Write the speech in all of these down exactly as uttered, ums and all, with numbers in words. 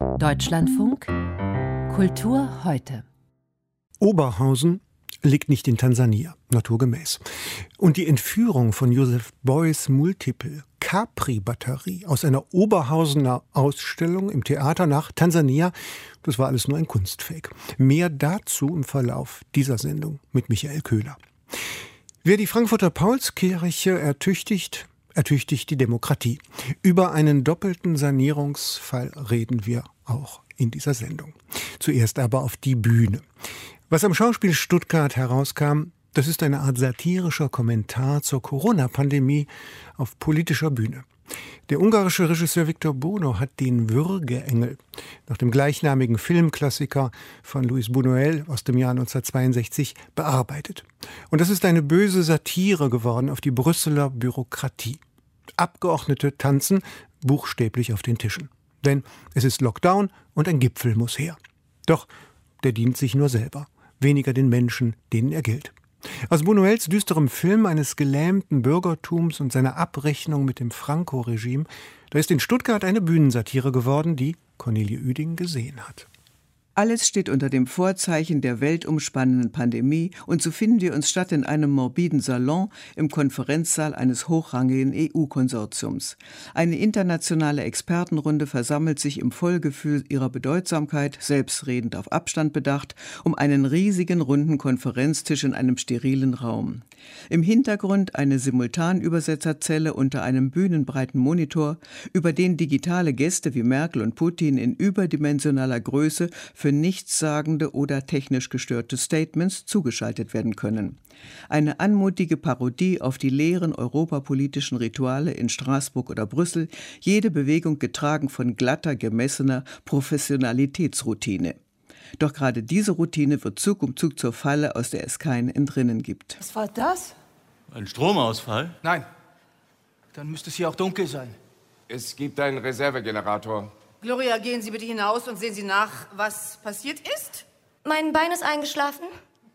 Deutschlandfunk Kultur heute. Oberhausen liegt nicht in Tansania, naturgemäß. Und die Entführung von Joseph Beuys Multiple Capri-Batterie aus einer Oberhausener Ausstellung im Theater nach Tansania, das war alles nur ein Kunstfake. Mehr dazu im Verlauf dieser Sendung mit Michael Köhler. Wer die Frankfurter Paulskirche ertüchtigt, ertüchtigt die Demokratie. Über einen doppelten Sanierungsfall reden wir auch in dieser Sendung. Zuerst aber auf die Bühne. Was am Schauspiel Stuttgart herauskam, das ist eine Art satirischer Kommentar zur Corona-Pandemie auf politischer Bühne. Der ungarische Regisseur Victor Bono hat den Würgeengel nach dem gleichnamigen Filmklassiker von Luis Buñuel aus dem Jahr neunzehnhundertzweiundsechzig bearbeitet. Und das ist eine böse Satire geworden auf die Brüsseler Bürokratie. Abgeordnete tanzen buchstäblich auf den Tischen. Denn es ist Lockdown und ein Gipfel muss her. Doch der dient sich nur selber, weniger den Menschen, denen er gilt. Aus Buñuels düsterem Film eines gelähmten Bürgertums und seiner Abrechnung mit dem Franco-Regime, da ist in Stuttgart eine Bühnensatire geworden, die Cornelie Oeding gesehen hat. Alles steht unter dem Vorzeichen der weltumspannenden Pandemie und so finden wir uns statt in einem morbiden Salon im Konferenzsaal eines hochrangigen E U-Konsortiums. Eine internationale Expertenrunde versammelt sich im Vollgefühl ihrer Bedeutsamkeit, selbstredend auf Abstand bedacht, um einen riesigen runden Konferenztisch in einem sterilen Raum. Im Hintergrund eine Simultanübersetzerzelle unter einem bühnenbreiten Monitor, über den digitale Gäste wie Merkel und Putin in überdimensionaler Größe für nichtssagende oder technisch gestörte Statements zugeschaltet werden können. Eine anmutige Parodie auf die leeren europapolitischen Rituale in Straßburg oder Brüssel, jede Bewegung getragen von glatter, gemessener Professionalitätsroutine. Doch gerade diese Routine wird Zug um Zug zur Falle, aus der es kein Entrinnen gibt. Was war das? Ein Stromausfall? Nein. Dann müsste es hier auch dunkel sein. Es gibt einen Reservegenerator. Gloria, gehen Sie bitte hinaus und sehen Sie nach, was passiert ist. Mein Bein ist eingeschlafen.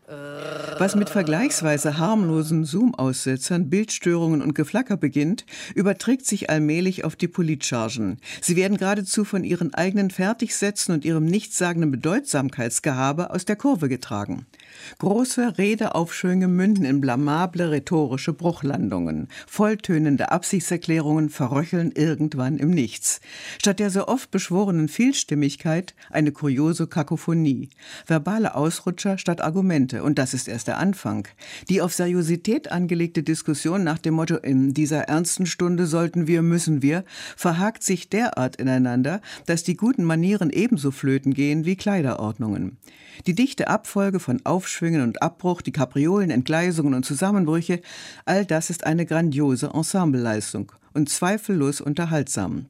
Was mit vergleichsweise harmlosen Zoom-Aussetzern, Bildstörungen und Geflacker beginnt, überträgt sich allmählich auf die Politchargen. Sie werden geradezu von ihren eigenen Fertigsätzen und ihrem nichtssagenden Bedeutsamkeitsgehabe aus der Kurve getragen. Große Redeaufschwünge münden in blamable rhetorische Bruchlandungen. Volltönende Absichtserklärungen verröcheln irgendwann im Nichts. Statt der so oft beschworenen Vielstimmigkeit eine kuriose Kakophonie. Verbale Ausrutscher statt Argumente. Und das ist erst der Anfang. Die auf Seriosität angelegte Diskussion nach dem Motto, in dieser ernsten Stunde sollten wir, müssen wir, verhakt sich derart ineinander, dass die guten Manieren ebenso flöten gehen wie Kleiderordnungen. Die dichte Abfolge von Aufschwüngen und Abbruch, die Kapriolen, Entgleisungen und Zusammenbrüche, all das ist eine grandiose Ensembleleistung und zweifellos unterhaltsam.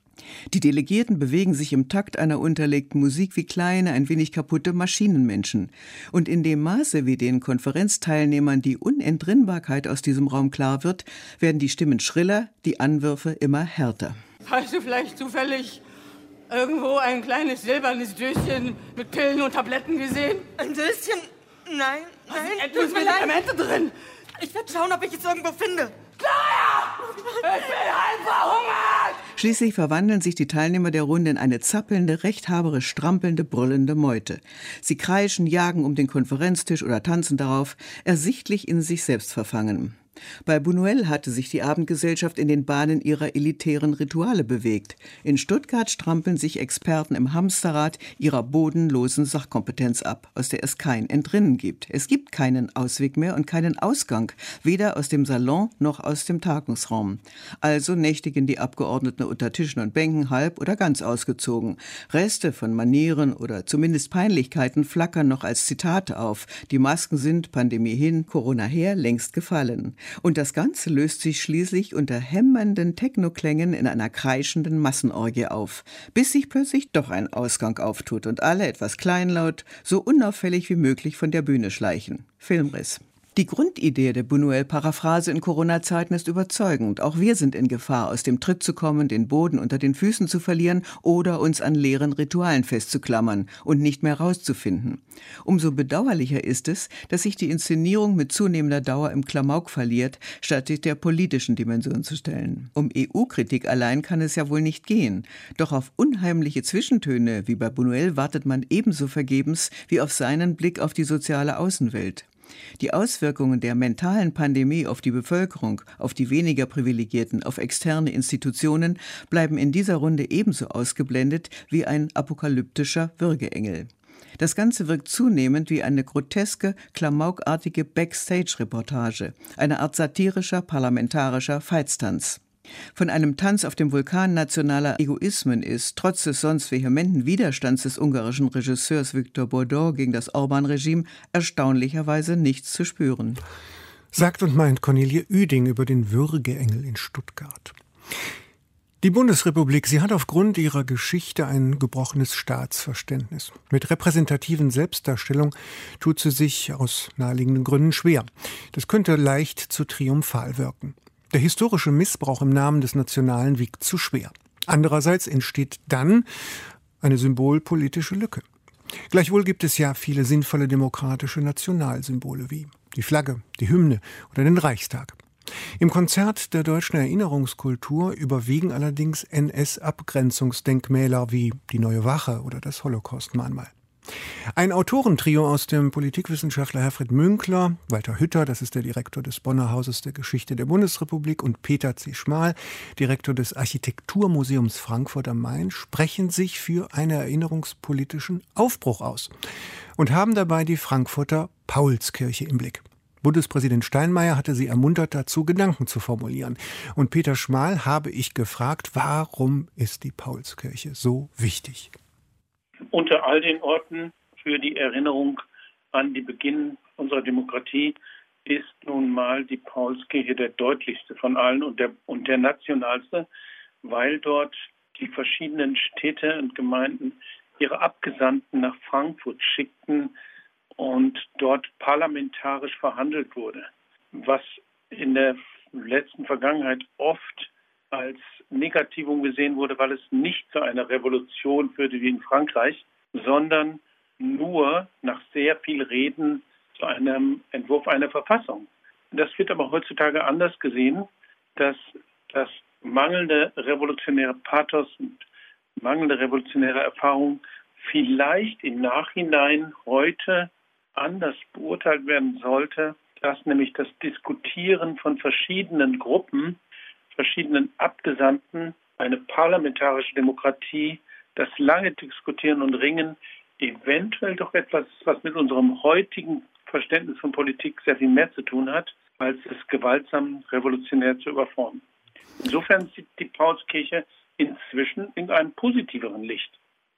Die Delegierten bewegen sich im Takt einer unterlegten Musik wie kleine, ein wenig kaputte Maschinenmenschen. Und in dem Maße, wie den Konferenzteilnehmern die Unentrinnbarkeit aus diesem Raum klar wird, werden die Stimmen schriller, die Anwürfe immer härter. Hast du vielleicht zufällig irgendwo ein kleines silbernes Döschen mit Pillen und Tabletten gesehen? Ein Döschen? Nein, nein. Etwas mit Medikamente drin. Ich werde schauen, ob ich es irgendwo finde. Gloria! Ich bin halb verhungert! Schließlich verwandeln sich die Teilnehmer der Runde in eine zappelnde, rechthaberisch strampelnde, brüllende Meute. Sie kreischen, jagen um den Konferenztisch oder tanzen darauf, ersichtlich in sich selbst verfangen. Bei Buñuel hatte sich die Abendgesellschaft in den Bahnen ihrer elitären Rituale bewegt. In Stuttgart strampeln sich Experten im Hamsterrad ihrer bodenlosen Sachkompetenz ab, aus der es kein Entrinnen gibt. Es gibt keinen Ausweg mehr und keinen Ausgang, weder aus dem Salon noch aus dem Tagungsraum. Also nächtigen die Abgeordneten unter Tischen und Bänken halb oder ganz ausgezogen. Reste von Manieren oder zumindest Peinlichkeiten flackern noch als Zitate auf. Die Masken sind, Pandemie hin, Corona her, längst gefallen. Und das Ganze löst sich schließlich unter hämmernden Technoklängen in einer kreischenden Massenorgie auf, bis sich plötzlich doch ein Ausgang auftut und alle etwas kleinlaut, so unauffällig wie möglich von der Bühne schleichen. Filmriss. Die Grundidee der Buñuel-Paraphrase in Corona-Zeiten ist überzeugend. Auch wir sind in Gefahr, aus dem Tritt zu kommen, den Boden unter den Füßen zu verlieren oder uns an leeren Ritualen festzuklammern und nicht mehr rauszufinden. Umso bedauerlicher ist es, dass sich die Inszenierung mit zunehmender Dauer im Klamauk verliert, statt sich der politischen Dimension zu stellen. Um E U-Kritik allein kann es ja wohl nicht gehen. Doch auf unheimliche Zwischentöne wie bei Buñuel wartet man ebenso vergebens wie auf seinen Blick auf die soziale Außenwelt. Die Auswirkungen der mentalen Pandemie auf die Bevölkerung, auf die weniger Privilegierten, auf externe Institutionen bleiben in dieser Runde ebenso ausgeblendet wie ein apokalyptischer Würgeengel. Das Ganze wirkt zunehmend wie eine groteske, klamaukartige Backstage-Reportage, eine Art satirischer, parlamentarischer Veitstanz. Von einem Tanz auf dem Vulkan nationaler Egoismen ist, trotz des sonst vehementen Widerstands des ungarischen Regisseurs Viktor Bordó gegen das Orbán-Regime, erstaunlicherweise nichts zu spüren. Sagt und meint Cornelie Oeding über den Würgeengel in Stuttgart. Die Bundesrepublik, sie hat aufgrund ihrer Geschichte ein gebrochenes Staatsverständnis. Mit repräsentativen Selbstdarstellung tut sie sich aus naheliegenden Gründen schwer. Das könnte leicht zu triumphal wirken. Der historische Missbrauch im Namen des Nationalen wiegt zu schwer. Andererseits entsteht dann eine symbolpolitische Lücke. Gleichwohl gibt es ja viele sinnvolle demokratische Nationalsymbole wie die Flagge, die Hymne oder den Reichstag. Im Konzert der deutschen Erinnerungskultur überwiegen allerdings N S-Abgrenzungsdenkmäler wie die Neue Wache oder das Holocaust-Mahnmal. Ein Autorentrio aus dem Politikwissenschaftler Herfried Münkler, Walter Hütter, das ist der Direktor des Bonner Hauses der Geschichte der Bundesrepublik, und Peter C. Schmal, Direktor des Architekturmuseums Frankfurt am Main, sprechen sich für einen erinnerungspolitischen Aufbruch aus und haben dabei die Frankfurter Paulskirche im Blick. Bundespräsident Steinmeier hatte sie ermuntert dazu, Gedanken zu formulieren. Und Peter Schmal habe ich gefragt, warum ist die Paulskirche so wichtig? Unter all den Orten für die Erinnerung an den Beginn unserer Demokratie ist nun mal die Paulskirche der deutlichste von allen und der, und der nationalste, weil dort die verschiedenen Städte und Gemeinden ihre Abgesandten nach Frankfurt schickten und dort parlamentarisch verhandelt wurde, was in der letzten Vergangenheit oft als Negativum gesehen wurde, weil es nicht zu einer Revolution führte wie in Frankreich, sondern nur nach sehr viel Reden zu einem Entwurf einer Verfassung. Das wird aber heutzutage anders gesehen, dass das mangelnde revolutionäre Pathos und mangelnde revolutionäre Erfahrung vielleicht im Nachhinein heute anders beurteilt werden sollte, dass nämlich das Diskutieren von verschiedenen Gruppen, verschiedenen Abgesandten, eine parlamentarische Demokratie, das lange Diskutieren und Ringen eventuell doch etwas, was mit unserem heutigen Verständnis von Politik sehr viel mehr zu tun hat, als es gewaltsam revolutionär zu überformen. Insofern sieht die Paulskirche inzwischen in einem positiveren Licht.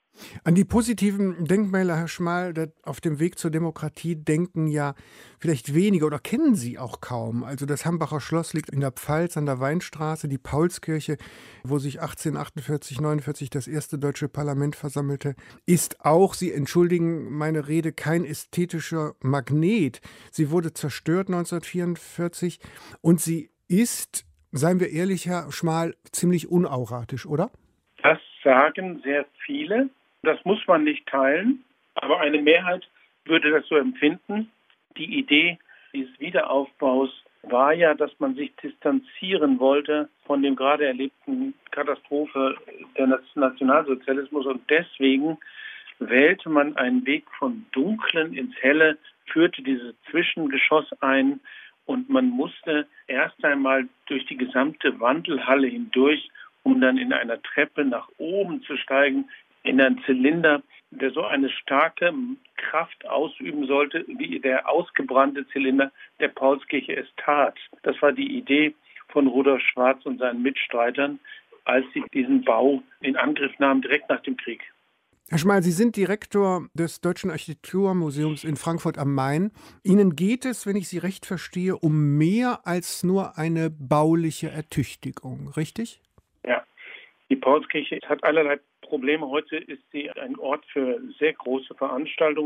An die positiven Denkmäler, Herr Schmal, auf dem Weg zur Demokratie denken ja vielleicht wenige oder kennen sie auch kaum. Also das Hambacher Schloss liegt in der Pfalz an der Weinstraße, die Paulskirche, wo sich achtzehnhundertachtundvierzig, neunundvierzig das erste deutsche Parlament versammelte, ist auch, Sie entschuldigen meine Rede, kein ästhetischer Magnet. Sie wurde zerstört neunzehnhundertvierundvierzig und sie ist, seien wir ehrlich, Herr Schmal, ziemlich unauratisch, oder? Das sagen sehr viele. Das muss man nicht teilen, aber eine Mehrheit würde das so empfinden. Die Idee dieses Wiederaufbaus war ja, dass man sich distanzieren wollte von dem gerade erlebten Katastrophe des Nationalsozialismus und deswegen wählte man einen Weg von Dunklen ins Helle, führte dieses Zwischengeschoss ein und man musste erst einmal durch die gesamte Wandelhalle hindurch, um dann in einer Treppe nach oben zu steigen, in einen Zylinder, der so eine starke Kraft ausüben sollte, wie der ausgebrannte Zylinder der Paulskirche es tat. Das war die Idee von Rudolf Schwarz und seinen Mitstreitern, als sie diesen Bau in Angriff nahmen, direkt nach dem Krieg. Herr Schmal, Sie sind Direktor des Deutschen Architekturmuseums in Frankfurt am Main. Ihnen geht es, wenn ich Sie recht verstehe, um mehr als nur eine bauliche Ertüchtigung, richtig? Ja, die Paulskirche hat allerlei Probleme. Heute ist sie ein Ort für sehr große Veranstaltungen,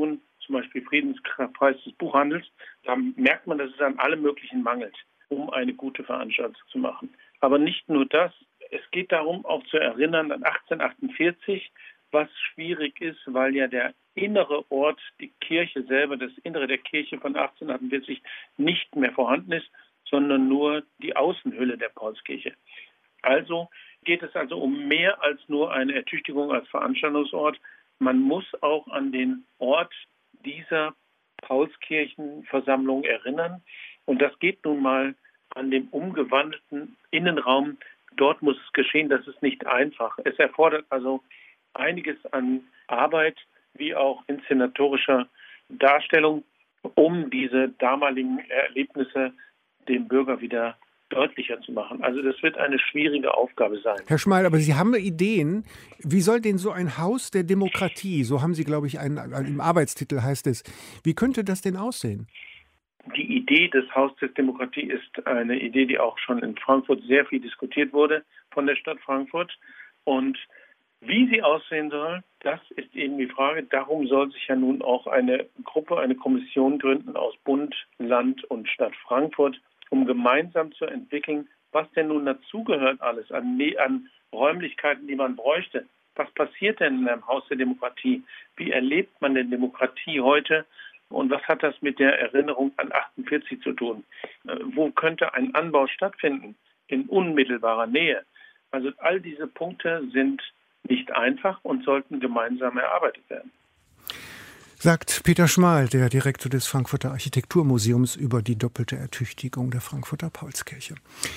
zum Beispiel Friedenspreis des Buchhandels, da merkt man, dass es an allem Möglichen mangelt, um eine gute Veranstaltung zu machen. Aber nicht nur das, es geht darum, auch zu erinnern an achtzehnhundertachtundvierzig, was schwierig ist, weil ja der innere Ort, die Kirche selber, das Innere der Kirche von achtzehnhundertachtundvierzig nicht mehr vorhanden ist, sondern nur die Außenhülle der Paulskirche. Also geht es also um mehr als nur eine Ertüchtigung als Veranstaltungsort. Man muss auch an den Ort dieser Paulskirchenversammlung erinnern. Und das geht nun mal an dem umgewandelten Innenraum. Dort muss es geschehen. Das ist nicht einfach. Es erfordert also einiges an Arbeit, wie auch inszenatorischer Darstellung, um diese damaligen Erlebnisse dem Bürger wieder deutlicher zu machen. Also das wird eine schwierige Aufgabe sein. Herr Schmeil, aber Sie haben Ideen. Wie soll denn so ein Haus der Demokratie, so haben Sie, glaube ich, einen, im Arbeitstitel heißt es, wie könnte das denn aussehen? Die Idee des Haus der Demokratie ist eine Idee, die auch schon in Frankfurt sehr viel diskutiert wurde von der Stadt Frankfurt. Und wie sie aussehen soll, das ist eben die Frage. Darum soll sich ja nun auch eine Gruppe, eine Kommission gründen aus Bund, Land und Stadt Frankfurt, um gemeinsam zu entwickeln, was denn nun dazugehört alles an, an Räumlichkeiten, die man bräuchte. Was passiert denn in einem Haus der Demokratie? Wie erlebt man denn Demokratie heute? Und was hat das mit der Erinnerung an achtundvierzig zu tun? Wo könnte ein Anbau stattfinden? In unmittelbarer Nähe. Also all diese Punkte sind nicht einfach und sollten gemeinsam erarbeitet werden. Sagt Peter Schmal, der Direktor des Frankfurter Architekturmuseums, über die doppelte Ertüchtigung der Frankfurter Paulskirche.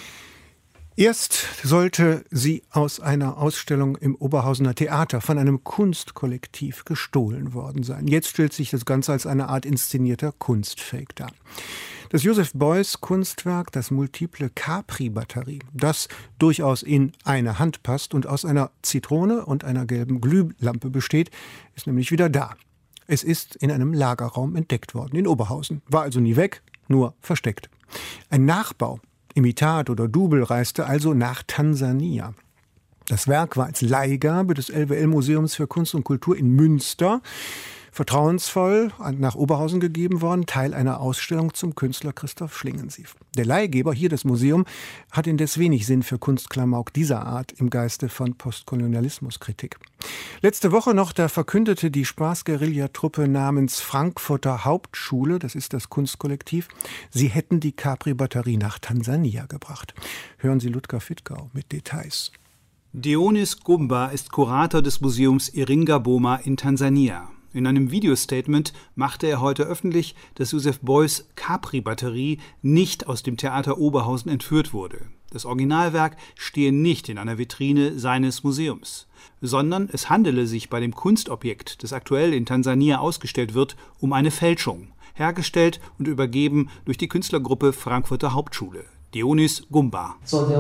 Erst sollte sie aus einer Ausstellung im Oberhausener Theater von einem Kunstkollektiv gestohlen worden sein. Jetzt stellt sich das Ganze als eine Art inszenierter Kunstfake dar. Das Joseph Beuys Kunstwerk, das multiple Capri-Batterie, das durchaus in eine Hand passt und aus einer Zitrone und einer gelben Glühlampe besteht, ist nämlich wieder da. Es ist in einem Lagerraum entdeckt worden, in Oberhausen. War also nie weg, nur versteckt. Ein Nachbau, Imitat oder Double, reiste also nach Tansania. Das Werk war als Leihgabe des L W L-Museums für Kunst und Kultur in Münster vertrauensvoll nach Oberhausen gegeben worden, Teil einer Ausstellung zum Künstler Christoph Schlingensief. Der Leihgeber, hier das Museum, hat indes wenig Sinn für Kunstklamauk dieser Art im Geiste von Postkolonialismuskritik. Letzte Woche noch, da verkündete die Spaßguerillatruppe namens Frankfurter Hauptschule, das ist das Kunstkollektiv, sie hätten die Capri-Batterie nach Tansania gebracht. Hören Sie Ludger Fittgau mit Details. Dionys Gumba ist Kurator des Museums Iringa Boma in Tansania. In einem Videostatement machte er heute öffentlich, dass Joseph Beuys Capri-Batterie nicht aus dem Theater Oberhausen entführt wurde. Das Originalwerk stehe nicht in einer Vitrine seines Museums, sondern es handele sich bei dem Kunstobjekt, das aktuell in Tansania ausgestellt wird, um eine Fälschung, hergestellt und übergeben durch die Künstlergruppe Frankfurter Hauptschule. Dionys Gumba.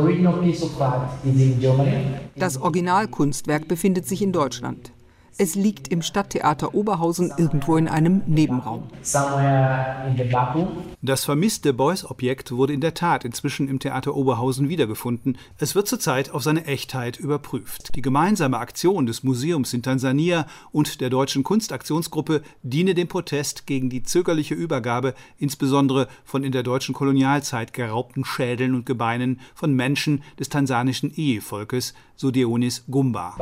Das Originalkunstwerk befindet sich in Deutschland. Es liegt im Stadttheater Oberhausen irgendwo in einem Nebenraum. Das vermisste Beuys-Objekt wurde in der Tat inzwischen im Theater Oberhausen wiedergefunden. Es wird zurzeit auf seine Echtheit überprüft. Die gemeinsame Aktion des Museums in Tansania und der Deutschen Kunstaktionsgruppe diene dem Protest gegen die zögerliche Übergabe, insbesondere von in der deutschen Kolonialzeit geraubten Schädeln und Gebeinen von Menschen des tansanischen Ehevolkes, so Dionys Gumba.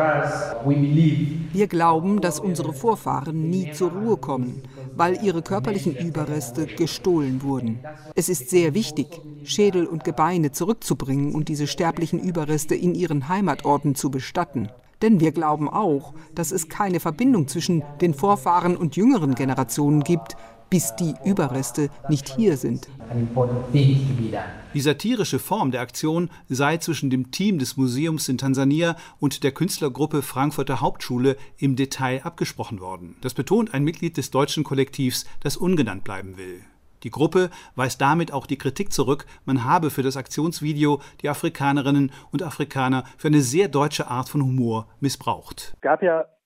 Wir glauben, dass unsere Vorfahren nie zur Ruhe kommen, weil ihre körperlichen Überreste gestohlen wurden. Es ist sehr wichtig, Schädel und Gebeine zurückzubringen und diese sterblichen Überreste in ihren Heimatorten zu bestatten. Denn wir glauben auch, dass es keine Verbindung zwischen den Vorfahren und jüngeren Generationen gibt, bis die Überreste nicht hier sind. Die satirische Form der Aktion sei zwischen dem Team des Museums in Tansania und der Künstlergruppe Frankfurter Hauptschule im Detail abgesprochen worden. Das betont ein Mitglied des deutschen Kollektivs, das ungenannt bleiben will. Die Gruppe weist damit auch die Kritik zurück, man habe für das Aktionsvideo die Afrikanerinnen und Afrikaner für eine sehr deutsche Art von Humor missbraucht. Es gab ja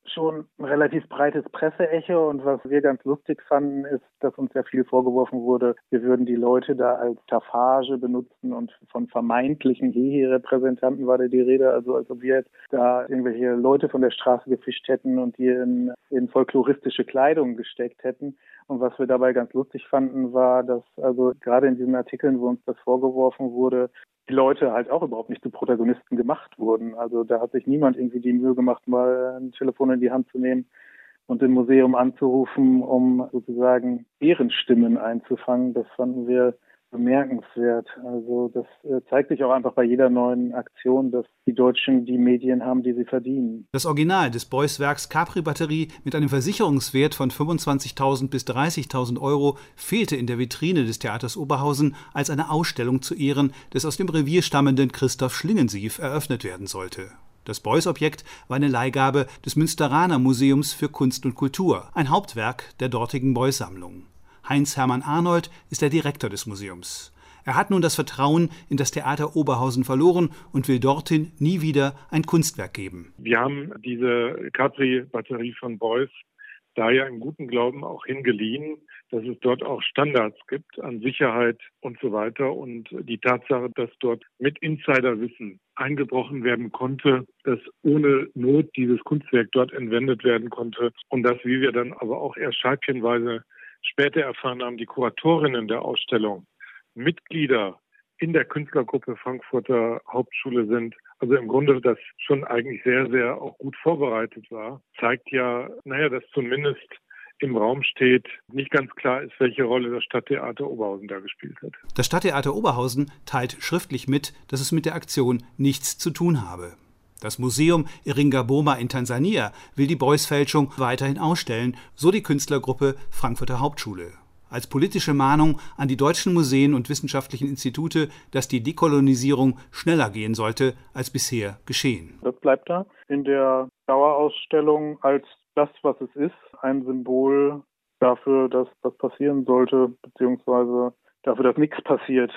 schon ein relativ breites Presseecho und was wir ganz lustig fanden, ist, dass uns ja viel vorgeworfen wurde, wir würden die Leute da als Staffage benutzen und von vermeintlichen Hehe-Repräsentanten war da die Rede, also als ob wir jetzt da irgendwelche Leute von der Straße gefischt hätten und die in, in folkloristische Kleidung gesteckt hätten. Und was wir dabei ganz lustig fanden, war, dass also gerade in diesen Artikeln, wo uns das vorgeworfen wurde, die Leute halt auch überhaupt nicht zu Protagonisten gemacht wurden. Also da hat sich niemand irgendwie die Mühe gemacht, mal ein Telefon in die Hand zu nehmen und im Museum anzurufen, um sozusagen Ehrenstimmen einzufangen. Das fanden wir bemerkenswert. Also das äh, zeigt sich auch einfach bei jeder neuen Aktion, dass die Deutschen die Medien haben, die sie verdienen. Das Original des Beuys-Werks Capri-Batterie mit einem Versicherungswert von fünfundzwanzigtausend bis dreißigtausend Euro fehlte in der Vitrine des Theaters Oberhausen, als eine Ausstellung zu Ehren des aus dem Revier stammenden Christoph Schlingensief eröffnet werden sollte. Das Beuys-Objekt war eine Leihgabe des Münsteraner Museums für Kunst und Kultur, ein Hauptwerk der dortigen Beuys-Sammlung. Heinz-Hermann Arnold ist der Direktor des Museums. Er hat nun das Vertrauen in das Theater Oberhausen verloren und will dorthin nie wieder ein Kunstwerk geben. Wir haben diese Capri-Batterie von Beuys daher im guten Glauben auch hingeliehen, dass es dort auch Standards gibt an Sicherheit und so weiter. Und die Tatsache, dass dort mit Insiderwissen eingebrochen werden konnte, dass ohne Not dieses Kunstwerk dort entwendet werden konnte und dass, wie wir dann aber auch erst scheibchenweise später erfahren haben, die Kuratorinnen der Ausstellung Mitglieder in der Künstlergruppe Frankfurter Hauptschule sind, also im Grunde das schon eigentlich sehr, sehr auch gut vorbereitet war, zeigt ja, naja, dass zumindest im Raum steht, nicht ganz klar ist, welche Rolle das Stadttheater Oberhausen da gespielt hat. Das Stadttheater Oberhausen teilt schriftlich mit, dass es mit der Aktion nichts zu tun habe. Das Museum Iringa-Boma in Tansania will die Beuys-Fälschung weiterhin ausstellen, so die Künstlergruppe Frankfurter Hauptschule. Als politische Mahnung an die deutschen Museen und wissenschaftlichen Institute, dass die Dekolonisierung schneller gehen sollte, als bisher geschehen. Das bleibt da in der Dauerausstellung als das, was es ist, ein Symbol dafür, dass das passieren sollte, beziehungsweise dafür, dass nichts passiert.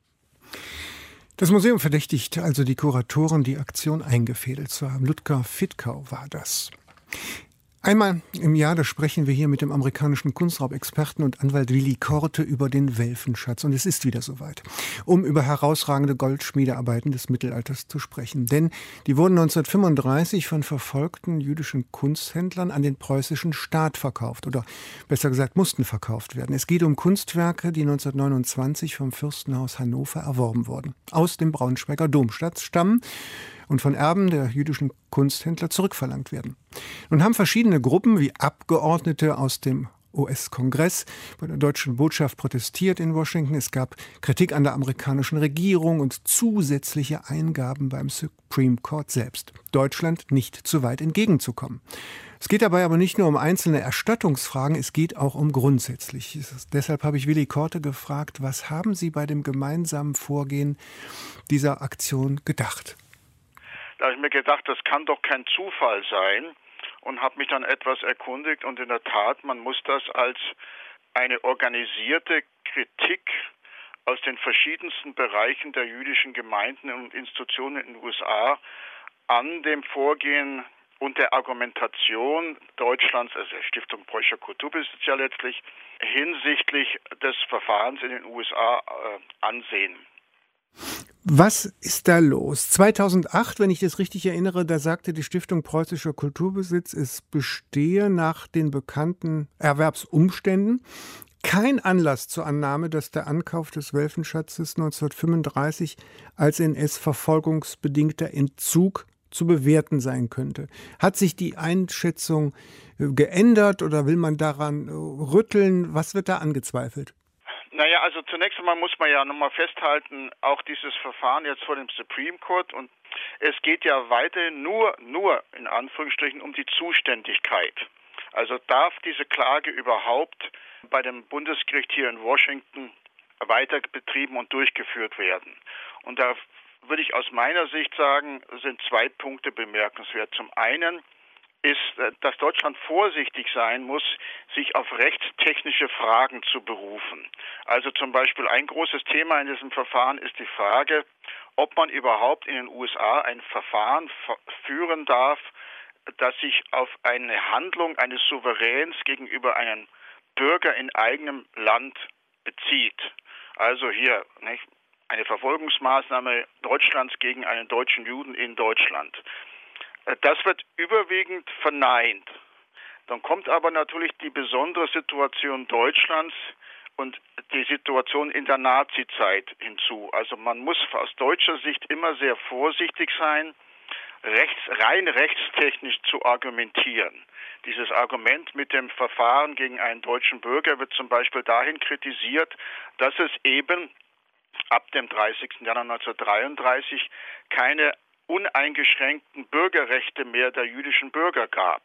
Das Museum verdächtigt also die Kuratoren, die Aktion eingefädelt zu haben. Ludger Fittkau war das. Einmal im Jahr, da sprechen wir hier mit dem amerikanischen Kunstraubexperten und Anwalt Willi Korte über den Welfenschatz. Und es ist wieder soweit, um über herausragende Goldschmiedearbeiten des Mittelalters zu sprechen. Denn die wurden neunzehnhundertfünfunddreißig von verfolgten jüdischen Kunsthändlern an den preußischen Staat verkauft. Oder besser gesagt, mussten verkauft werden. Es geht um Kunstwerke, die neunzehnhundertneunundzwanzig vom Fürstenhaus Hannover erworben wurden. Aus dem Braunschweiger Domstadt stammen und von Erben der jüdischen Kunsthändler zurückverlangt werden. Nun haben verschiedene Gruppen wie Abgeordnete aus dem U S-Kongress bei der deutschen Botschaft protestiert in Washington. Es gab Kritik an der amerikanischen Regierung und zusätzliche Eingaben beim Supreme Court selbst, Deutschland nicht zu weit entgegenzukommen. Es geht dabei aber nicht nur um einzelne Erstattungsfragen, es geht auch um Grundsätzliches. Deshalb habe ich Willi Korte gefragt, was haben Sie bei dem gemeinsamen Vorgehen dieser Aktion gedacht? Da habe ich mir gedacht, das kann doch kein Zufall sein und habe mich dann etwas erkundigt und in der Tat, man muss das als eine organisierte Kritik aus den verschiedensten Bereichen der jüdischen Gemeinden und Institutionen in den U S A an dem Vorgehen und der Argumentation Deutschlands, also der Stiftung Preußischer Kulturbesitz ja letztlich, hinsichtlich des Verfahrens in den U S A äh, ansehen. Was ist da los? zweitausendacht, wenn ich das richtig erinnere, da sagte die Stiftung Preußischer Kulturbesitz, es bestehe nach den bekannten Erwerbsumständen kein Anlass zur Annahme, dass der Ankauf des Welfenschatzes neunzehnhundertfünfunddreißig als N S-verfolgungsbedingter Entzug zu bewerten sein könnte. Hat sich die Einschätzung geändert oder will man daran rütteln? Was wird da angezweifelt? Naja, also zunächst einmal muss man ja nochmal festhalten, auch dieses Verfahren jetzt vor dem Supreme Court, und es geht ja weiterhin nur, nur in Anführungsstrichen um die Zuständigkeit. Also darf diese Klage überhaupt bei dem Bundesgericht hier in Washington weiter betrieben und durchgeführt werden? Und da würde ich aus meiner Sicht sagen, sind zwei Punkte bemerkenswert. Zum einen ist, dass Deutschland vorsichtig sein muss, sich auf rechtstechnische Fragen zu berufen. Also zum Beispiel ein großes Thema in diesem Verfahren ist die Frage, ob man überhaupt in den U S A ein Verfahren führen darf, das sich auf eine Handlung eines Souveräns gegenüber einem Bürger in eigenem Land bezieht. Also hier, nicht, eine Verfolgungsmaßnahme Deutschlands gegen einen deutschen Juden in Deutschland. Das wird überwiegend verneint. Dann kommt aber natürlich die besondere Situation Deutschlands und die Situation in der Nazizeit hinzu. Also man muss aus deutscher Sicht immer sehr vorsichtig sein, rechts, rein rechtstechnisch zu argumentieren. Dieses Argument mit dem Verfahren gegen einen deutschen Bürger wird zum Beispiel dahin kritisiert, dass es eben ab dem dreißigsten Januar neunzehnhundertdreiunddreißig keine uneingeschränkten Bürgerrechte mehr der jüdischen Bürger gab.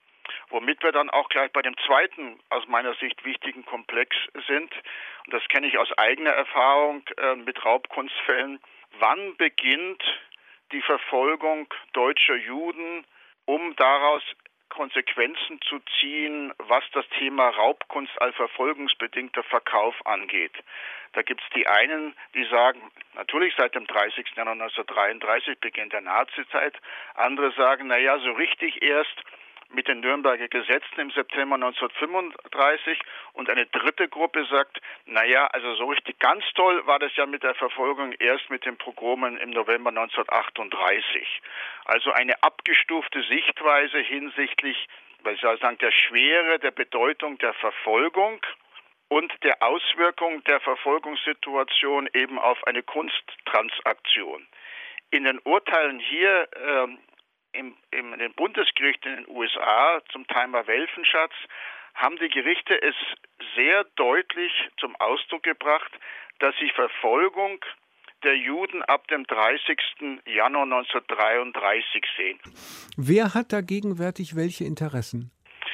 Womit wir dann auch gleich bei dem zweiten, aus meiner Sicht wichtigen Komplex sind, und das kenne ich aus eigener Erfahrung äh, mit Raubkunstfällen. Wann beginnt die Verfolgung deutscher Juden, um daraus Konsequenzen zu ziehen, was das Thema Raubkunst als verfolgungsbedingter Verkauf angeht? Da gibt es die einen, die sagen, natürlich seit dem dreißigsten Januar neunzehnhundertdreiunddreißig beginnt der Nazizeit. Andere sagen, naja, so richtig erst mit den Nürnberger Gesetzen im September neunzehnhundertfünfunddreißig, und eine dritte Gruppe sagt, naja, also so richtig ganz toll war das ja mit der Verfolgung erst mit den Pogromen im November neunzehnhundertachtunddreißig. Also eine abgestufte Sichtweise hinsichtlich, was ich sagen, der Schwere, der Bedeutung der Verfolgung und der Auswirkung der Verfolgungssituation eben auf eine Kunsttransaktion. In den Urteilen hier ähm, Im, im, in den Bundesgerichten in den U S A zum Thema Welfenschatz haben die Gerichte es sehr deutlich zum Ausdruck gebracht, dass sie Verfolgung der Juden ab dem dreißigsten Januar neunzehnhundertdreiunddreißig sehen. Wer hat da gegenwärtig welche Interessen?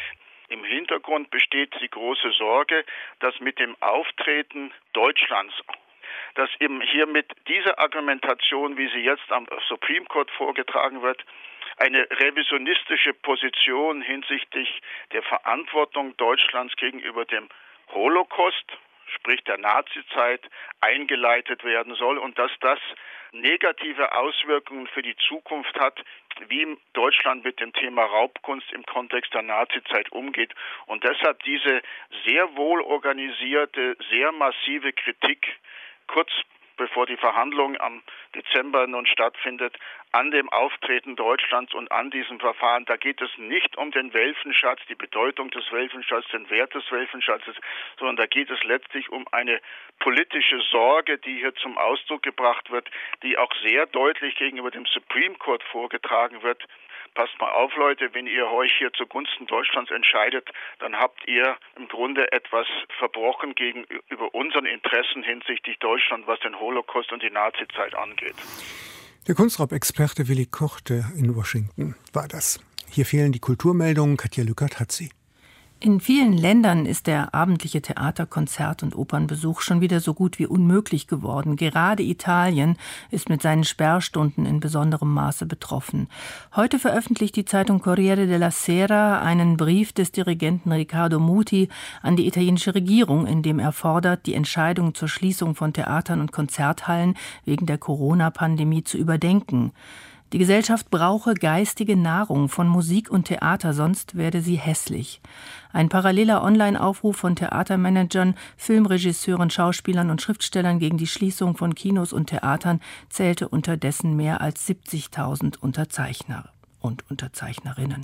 Im Hintergrund besteht die große Sorge, dass mit dem Auftreten Deutschlands, dass eben hier mit dieser Argumentation, wie sie jetzt am Supreme Court vorgetragen wird, eine revisionistische Position hinsichtlich der Verantwortung Deutschlands gegenüber dem Holocaust, sprich der Nazizeit, eingeleitet werden soll und dass das negative Auswirkungen für die Zukunft hat, wie Deutschland mit dem Thema Raubkunst im Kontext der Nazizeit umgeht. Und deshalb diese sehr wohl organisierte, sehr massive Kritik, kurz bevor die Verhandlung am Dezember nun stattfindet, an dem Auftreten Deutschlands und an diesem Verfahren. Da geht es nicht um den Welfenschatz, die Bedeutung des Welfenschatzes, den Wert des Welfenschatzes, sondern da geht es letztlich um eine politische Sorge, die hier zum Ausdruck gebracht wird, die auch sehr deutlich gegenüber dem Supreme Court vorgetragen wird. Passt mal auf, Leute, wenn ihr euch hier zugunsten Deutschlands entscheidet, dann habt ihr im Grunde etwas verbrochen gegenüber unseren Interessen hinsichtlich Deutschland, was den Holocaust und die Nazizeit angeht. Der Kunstraubexperte Willi Kochte in Washington war das. Hier fehlen die Kulturmeldungen. Katja Lückert hat sie. In vielen Ländern ist der abendliche Theater-, Konzert- und Opernbesuch schon wieder so gut wie unmöglich geworden. Gerade Italien ist mit seinen Sperrstunden in besonderem Maße betroffen. Heute veröffentlicht die Zeitung Corriere della Sera einen Brief des Dirigenten Riccardo Muti an die italienische Regierung, in dem er fordert, die Entscheidung zur Schließung von Theatern und Konzerthallen wegen der Corona-Pandemie zu überdenken. Die Gesellschaft brauche geistige Nahrung von Musik und Theater, sonst werde sie hässlich. Ein paralleler Online-Aufruf von Theatermanagern, Filmregisseuren, Schauspielern und Schriftstellern gegen die Schließung von Kinos und Theatern zählte unterdessen mehr als siebzigtausend Unterzeichner und Unterzeichnerinnen.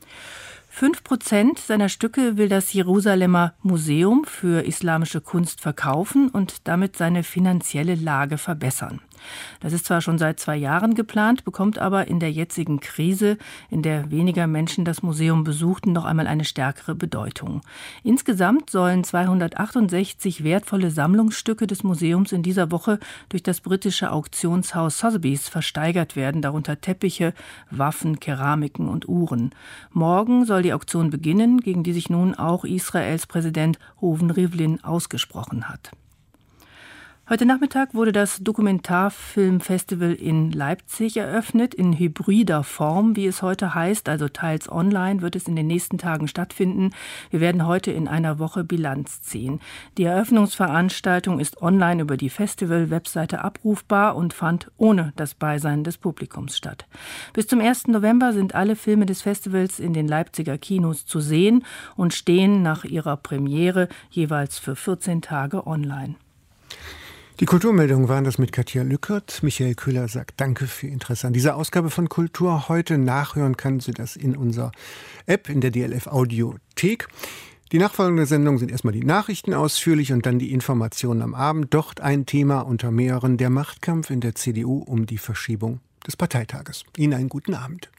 Fünf Prozent seiner Stücke will das Jerusalemer Museum für islamische Kunst verkaufen und damit seine finanzielle Lage verbessern. Das ist zwar schon seit zwei Jahren geplant, bekommt aber in der jetzigen Krise, in der weniger Menschen das Museum besuchten, noch einmal eine stärkere Bedeutung. Insgesamt sollen zweihundertachtundsechzig wertvolle Sammlungsstücke des Museums in dieser Woche durch das britische Auktionshaus Sotheby's versteigert werden, darunter Teppiche, Waffen, Keramiken und Uhren. Morgen soll die Auktion beginnen, gegen die sich nun auch Israels Präsident Reuven Rivlin ausgesprochen hat. Heute Nachmittag wurde das Dokumentarfilmfestival in Leipzig eröffnet, in hybrider Form, wie es heute heißt, also teils online, wird es in den nächsten Tagen stattfinden. Wir werden heute in einer Woche Bilanz ziehen. Die Eröffnungsveranstaltung ist online über die Festival-Webseite abrufbar und fand ohne das Beisein des Publikums statt. Bis zum ersten November sind alle Filme des Festivals in den Leipziger Kinos zu sehen und stehen nach ihrer Premiere jeweils für vierzehn Tage online. Die Kulturmeldungen waren das mit Katja Lückert. Michael Köhler sagt Danke für Interesse an dieser Ausgabe von Kultur heute. Nachhören kann Sie das in unserer App, in der D L F Audiothek. Die nachfolgenden Sendungen sind erstmal die Nachrichten ausführlich und dann die Informationen am Abend. Dort ein Thema unter mehreren, der Machtkampf in der C D U um die Verschiebung des Parteitages. Ihnen einen guten Abend.